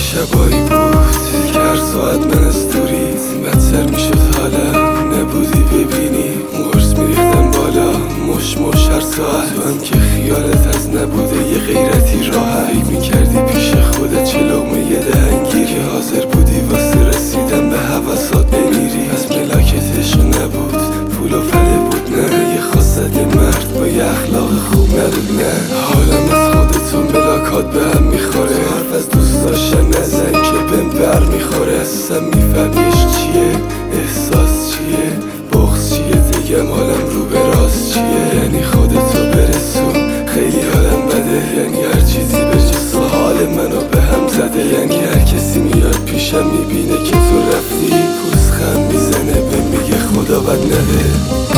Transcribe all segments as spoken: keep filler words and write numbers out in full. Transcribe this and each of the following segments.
شبایی بود که هر ساعت من از دوریت بدتر میشد حالم، نبودی ببینی مرز میریختم بالا مش مش هر ساعت. تو هم که خیالت از نبوده یه غیرتی راحت میکردی پیش خودت چه لقمه یه دهنگیر که حاضر بودی واسه رسیدن به حواسات بمیری. از ملاکت عشق نبود پول و فله بود نه، یه خاصت مرد با یه اخلاق خوب نبود نه. حالم از خودتون ملاکات به هم میخوره، حرف از دوست داشتن نزن که بهم بر میخوره. اصلا میفهمی عشق چیه، احساس چیه، بغض چیه، دیگم حالم رو به راست چیه. یعنی خودتو برسون خیلی حالم بده، یعنی هر چیزی به جز حال منو به هم زده. یعنی هر کسی میاد پیشم میبینه که تو رفتی پوزخند میزنه به میگه خدا بد نده.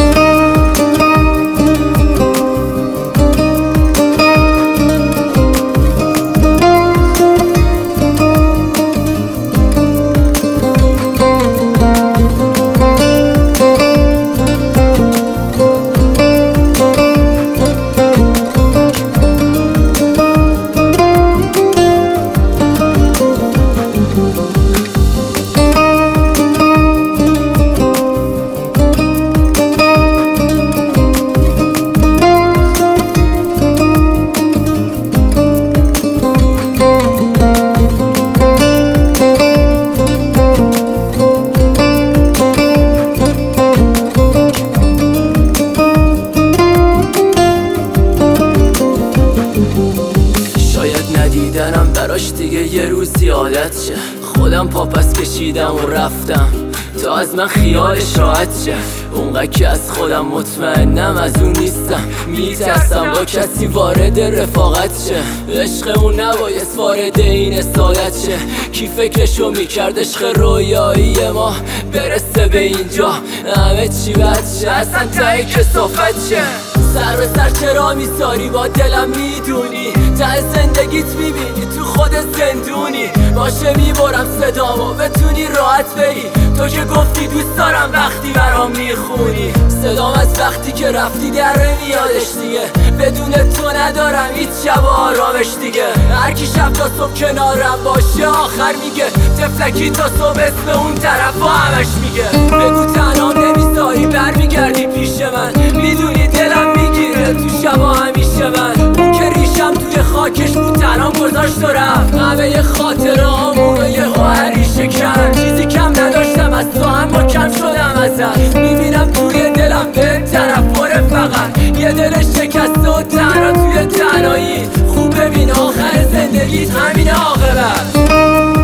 ندیدنم براش دیگه یه روزی عادت شه، خودم پاپس کشیدم و رفتم تا از من خیالش راحت شه. اونقدر که از خودم مطمئنم از اون نیستم، میترسم با کسی وارد رفاقت شه. عشقمون نبایست وارد این اصالت شه، کی فکرشو میکرد عشق رویایی ما برسه به اینجا همه چی بد شه، اصلا تای کسافت شه. سر به سر چرا میذاری با دلم میدونی، ته زندگیت میبینی تو خود زندونی. باشه میبرم صدامو بتونی راحت بری، تو که گفتی دوست دارم وقتی برام میخونی. صدام از وقتی که رفتی در میادش دیگه، بدون تو ندارم هیچ شب و آرامش دیگه. هر کی شب تا صبح کنارم باشه آخر میگه تفلکی تا صبح اسم اون طرف و همش میگه. بگو تنها نمیذاری برمیگردی پیش من، میدونی دلم میگیره تو شبا همیشه من. اون که ریشم توی خاکش بود تنها گذاشت و رفت، همه خاطره آمون و یه هری شکن. چیزی کم نداشتم از تو اما کم شدم ازت، میبینم توی دلم به طرفاره فقط یه دل شکسته و تنها توی تنهایی. خوب ببین آخر زندگیت همین عاقبت.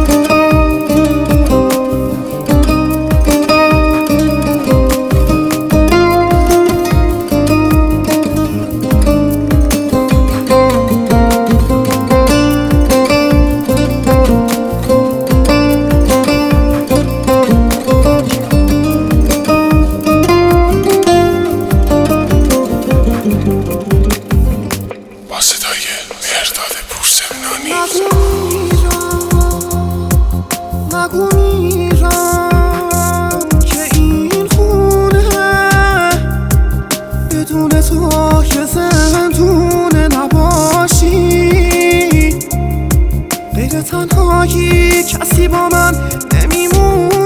نگو میرم که این خونه بدون تو که زندونه نباشی. غیر تنهایی کسی با من نمیمونه.